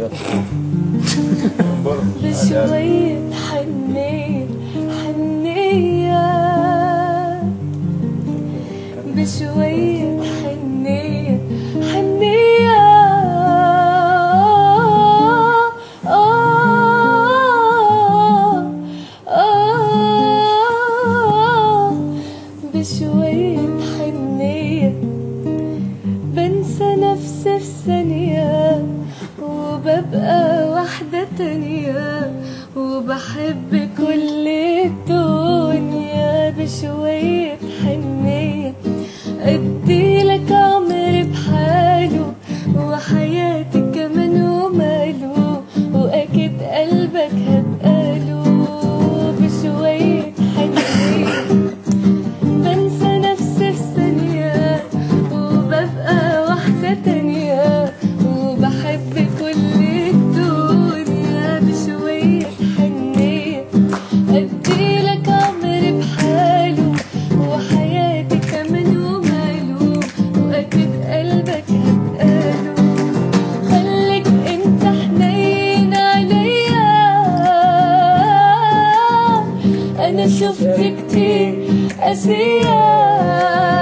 بشوية حنية حنية، بشوية حنية حنية، بشوية حنية بنسى نفسي في ثانية وببقى واحدة تانية وبحب كل الدنيا. بشوية حنية اديلك عمري بحاله وحياتي كمان وماله واكيد قلبك هبقاله. بشوية حنية بنسى نفسي في ثانية وببقى واحدة تانية وبحب كل الدنيا. بشوية حنية اديلك عمري بحاله وحياتي كمان وماله واكيد قلبك هبقاله. خليك انت حنين عليا، انا شفت كتير قاسية